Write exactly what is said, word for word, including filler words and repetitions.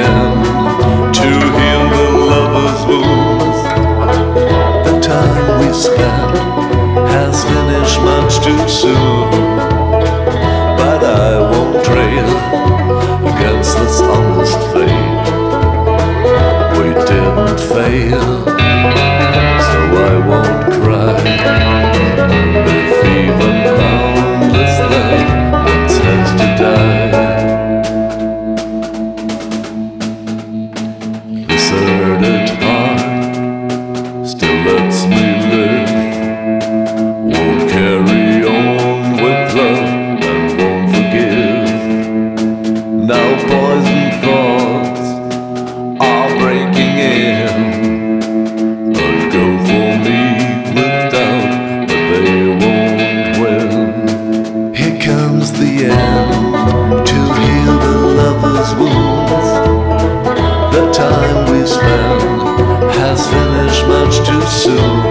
end to heal the lover's wounds. The time we spent has finished much too soon, but I won't trail against this honest fate. We didn't fail, so I won't cry. If even boundless love once has to die, this hurted heart still lets me live. Won't carry on with love and won't forgive. Now poison thoughts are breaking in, but go for me with doubt, but they won't win. Here comes the end to heal the lover's wounds. The time we spend has finished much too soon,